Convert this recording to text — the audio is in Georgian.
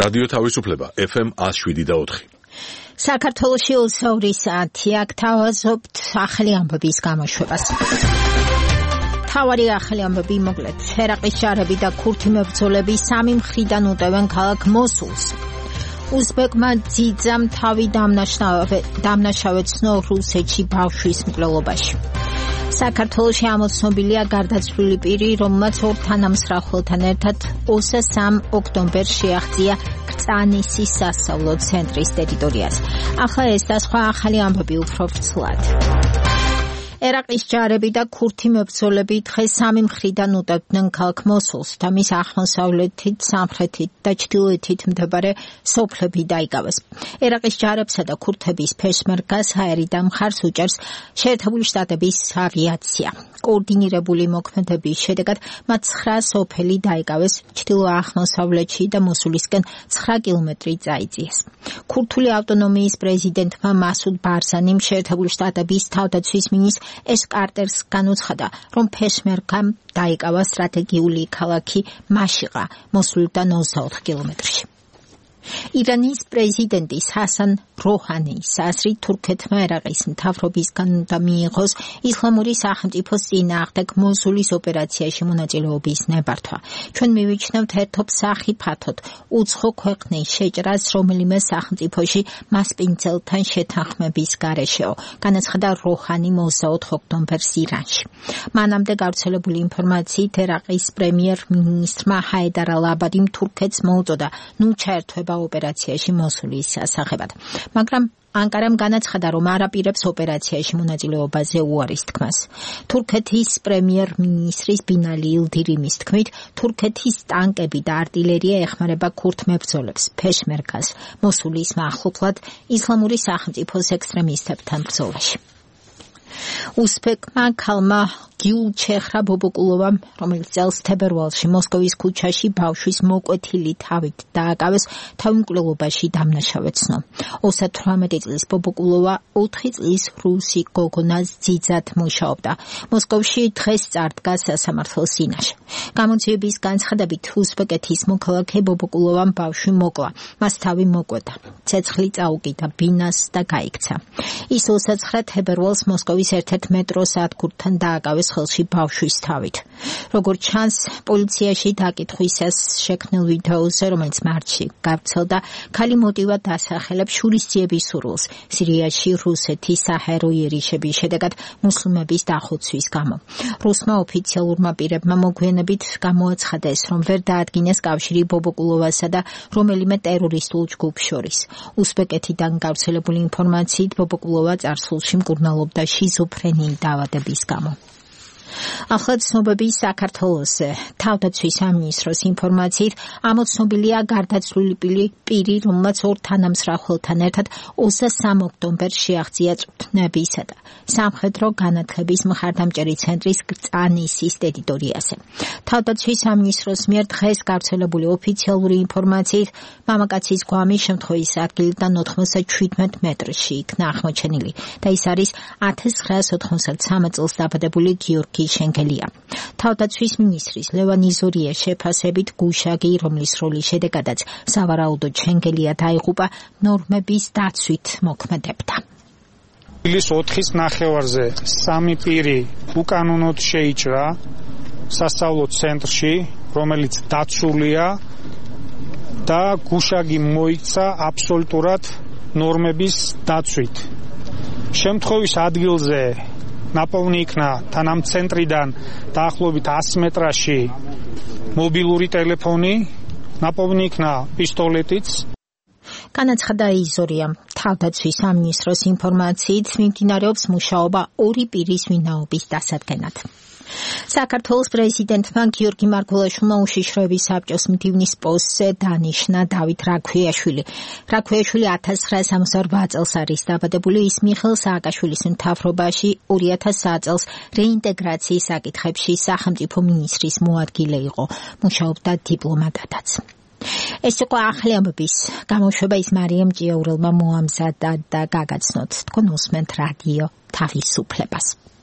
რადიო თავისუფლება FM 107.4. საქართველოში 2 საათია გთავაზობთ ახალი ამბების გამოშვებას. თავარი ახალი ამბები მოკლედ. ერაყის ჯარები და ქურთი მებრძოლები სამი მხრიდან უტევენ ქალაქ მოსულს. უზბეკმა ძიძამ თავი დამნაშავე ცნო რუსეთში ბავშვის მკვლელობაში. საქართველოში ამოცნობილია გარდაცვლილი პირი, რომელმაც ორ თანამსხმელთან ერთად 23 ოქტომბერს შეაღწია კრწანისის სასწავლო ცენტრის ტერიტორიას. ახლა ეს და სხვა ახალი ამბები უფრო ვრცლად. ერაყის ჯარები და ქურთი მებრძოლები დღეს სამი მხრიდან უტევდნენ ქალაქ მოსულს და მის აღმოსავლეთით, სამხრეთით და ჩრდილოეთით მდებარე სოფლები დაიკავეს. ერაყის ჯარებსა და ქურთების ფეშმერგას აერიდან მხარს უჭერს შეერთებული შტატების ავიაცია. კოორდინირებული მოქმედების შედეგად მათ 9 სოფელი დაიკავეს ჩრდილო-აღმოსავლეთში და მოსულისკენ 9 კილომეტრი წაიწიეს. ქურთული ავტონომიის პრეზიდენტმა მასუდ ბარზანიმ შეერთებული შტატების თავდაცვის მინისტრ ეს კარტერს განუცხადა, რომ ფეშმერგამ დაიკავა სტრატეგიული ქალაქი მაშიყა, მოსულიდან 24 კილომეტრში. ირანის პრეზიდენტის ჰასან როჰანის აზრით თურქეთმა ერაყის მთავრობისგან უნდა მიიღოს ისლამური სახელმწიფოს წინააღმდეგ მოსულის ოპერაციაში მონაწილეობის ნებართვა. ჩვენ მივიჩნევთ ერთობ სახიფათოდ უცხო ქვეყნის შეჭრას რომელიმე სახელმწიფოში მასპინძელთან შეთანხმების გარეშეო, განაცხადა როჰანი 24 ოქტომბერს ირანში. მანამდე გავრცელებული ინფორმაციით ერაყის პრემიერ-მინისტრმა ჰაიდარ ალ-აბადიმ თურქეთს მოუწოდა ჩაერთვება ოპერაციაში მოსულის სასახებად. მაგრამ ანკარამ განაცხადა, რომ არ აპირებს ოპერაციაში მონაწილეობაზე უარის თქმას. თურქეთის პრემიერ-მინისტრის ბინალი ილდირიმის თქმით, თურქეთის ტანკები და არტილერია ეხმარება ქურთ მებრძოლებს ფეშმერგას მოსულის მახლობლად ისლამური სახელმწიფოს ექსტრემისტებთან ბრძოლაში. უზბეკმა ქალმა გიულჩეხრა ბობოკულოვამ, რომელიც წელს თებერვალში მოსკოვის ქუჩაში ბავშვის მოკვეთილი თავით დააკავეს, თავი მკვლელობაში დამნაშავე ცნო. 38 წლის ბობოკულოვა 4 წლის რუსი გოგონას ძიძად მუშაობდა. მოსკოვში დღეს წარდგა სასამართლო სინაში. გამოძიების განცხადებით უზბეკეთის მოქალაქე ბობოკულოვამ ბავშვი მოკლა, მას თავი მოკვეთა, ცეცხლი წაუკიდა ბინას და გაიქცა. ის 29 თებერვალს მოსკოვის ერთ-ერთ მეტრო სადგურთან დააკავეს ხელში ბავშვის თავით. როგორც ჩანს, პოლიციაში დაკითხვისას შექმნილ ვიდეოზე, რომელიც მარტში გავრცელდა, ქალი მოტივად დასახელებს შურისძიების სურვილს სირიაში რუსეთის საჰაერო იერიშების შედეგად მუსლიმების დახოცვის გამო. რუსმა ოფიციალურმა პირებმა მოგვიანებით გამოაცხადეს, რომ ვერ დაადგინეს კავშირი ბობოკულოვასა და რომელიმე ტერორისტულ ჯგუფს შორის. უზბეკეთიდან გავრცელებული ინფორმაციით ბობოკულოვა წარსულში მკურნალობდა შიზოფრენიის დაავადების გამო. ახლა ცნობები საქართველოსზე. თავდაცვის სამინისტროს ინფორმაციით ამოცნობილია გარდაცვლილი პირი, რომელმაც ორ თანამსხმელთან ერთად 23 ოქტომბერს შეაღწია წვრთნებისა და სამხედრო განათლების მხარდამჭერი ცენტრის კრწანისის ტერიტორიაზე. თავდაცვის სამინისტროს მიერ დღეს გავრცელებული ოფიციალური ინფორმაციით მამაკაცის გვამი შემთხვევის ადგილიდან 97 მეტრში იქნა აღმოჩენილი და ის არის 1993 წელს დაბადებული გიორგი შენგელია. თავდაცვის მინისტრის ლევან იზორიას შეფასებით გუშაგი, რომლის როლის შედეგადაც სავარაუდოდ შენგელია დაიღუპა, ნორმების დაცვით მოქმედებდა. დილის 4-ის ნახევარზე სამი პირი უკანონოდ შეიჭრა სასწავლო ცენტრში, რომელიც დაცულია და გუშაგი მოიცა აბსოლუტურად ნორმების დაცვით. შემთხვევის ადგილზე ნაპოვნი იქნა თანამ ცენტრიდან დაახლოებით 100 მეტრაში მობილური ტელეფონი, ნაპოვნი იქნა პისტოლეტიც. განაცხადა იზორიამ. თავდაცვის სამინისტროს ინფორმაციით მიმდინარეობს მუშაობა ორი პირის ვინაობის დასადგენად. საქართველოს პრეზიდენტმა გიორგი მარგველაშვილმა უშიშროების საბჭოს მდივნის პოსტზე დანიშნა დავით რაქვიაშვილი. რაქვიაშვილი 1968 წელს არის დაბადებული, ის მიხეილ სააკაშვილის მთავრობაში 2003 წელს რეინტეგრაციის საკითხებში სახელმწიფო მინისტრის მოადგილე იყო, მუშაობდა დიპლომატადაც. ეს იყო ახალი ამბების გამოშვება, ის მარიამ ჭიაურელმა მოამზადა და გაგაცნოთ. თქვენ უსმენთ რადიო თავისუფლებას.